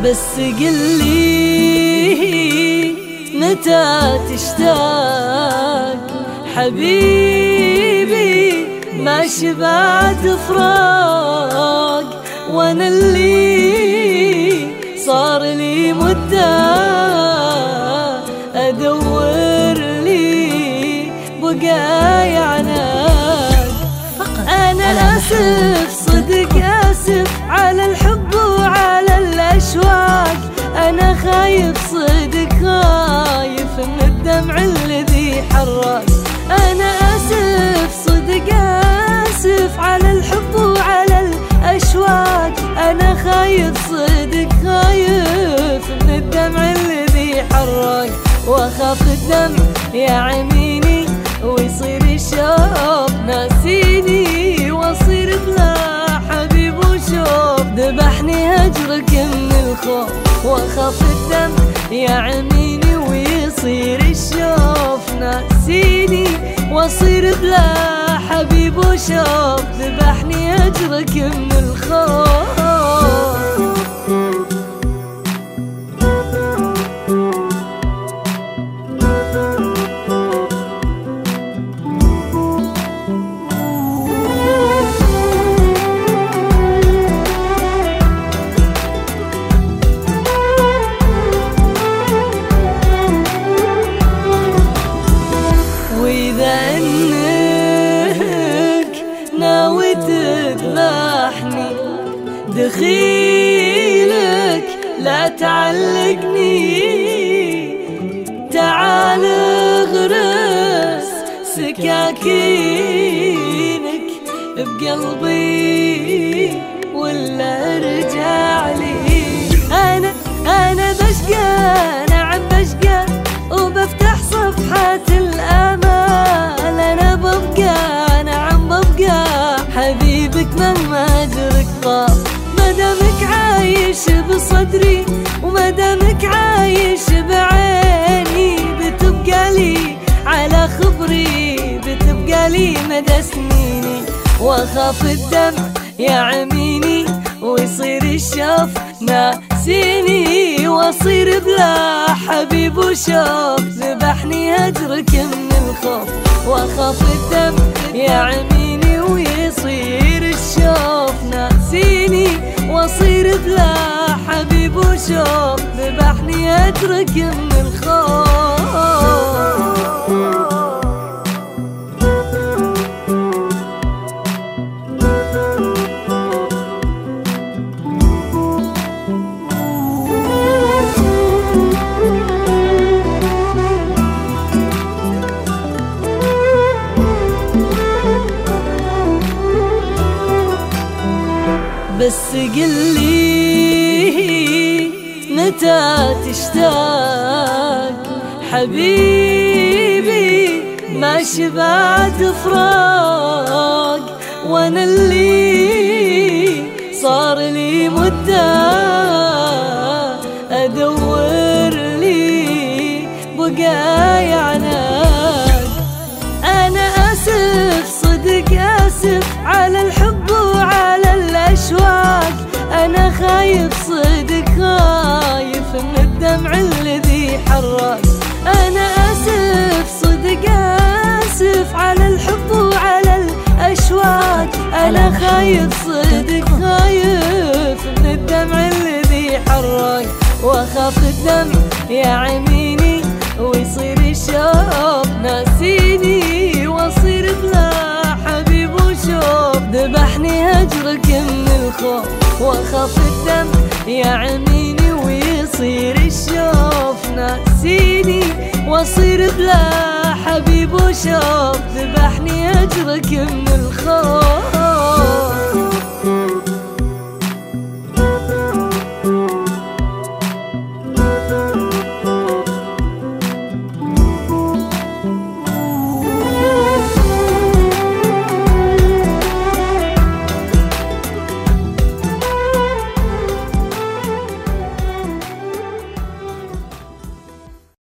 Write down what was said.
بس قلي متى تشتاق حبيبي، ما شبعت فراق، وانا اللي صار لي مدة ادور لي بقايا عناق. انا اسف صدق اسف على الحب وعلى الاشواق، انا خايف صدق خايف من الدمع الذي حرق. انا اسف صدق اسف على الحب وعلى الاشواق، انا خايف صدق خايف من الدمع الذي حرق. واخاف الدمع يعميني ويصير الشوق ناسيني، واصير بلا حبيب وشوق ذبحني هجرك من الخوف. واخاف الدمع يعميني ويصير الشوق ناسيني، واصير بلا حبيب وشوق ذبحني هجرك من الخوف. وإذا إنك ناوي تذبحني دخيلك لا تعلقني، تعال اغرس سكاكينك بقلبي ولا ارجع لي. أنا بشقى نعم بشقى وبفتح صفحة الأمل. أنا ببقى نعم ببقى حبيبك مهما أدرك طاب، مدامك عايش بصدري ومدامك عايش بعيني، بتبقى لي على خبري بتبقى لي مدى سنيني. واخاف الدمع يعميني ويصير الشوف ناسيني، واصير بلا حبيب وشوف ذبحني هجرك من الخوف. واخاف الدمع يعميني ويصير الشوف ناسيني، واصير بلا حبيب وشوف ذبحني هجرك من الخوف. بس قلي متى تشتاق حبيبي، ما شبعت فراق، وانا اللي صار لي مدة ادور لي بقايا عناق. انا اسف صدق اسف على الحب وعلى الاشواق، انا خايف صدق خايف من الدمع الذي حرق. انا اسف صدق اسف على الحب وعلى الاشواق، انا خايف صدق خايف من الدمع الذي حرق. واخاف الدمع يعميني ويصير الشوق ناسيني، واصير بلا حبيب وشوق ذبحني هجرك من الخوف. واخاف الدمع يعميني ويصير الشوف ناسيني، واصير بلا حبيب وشوق ذبحني هجرك من الخوف.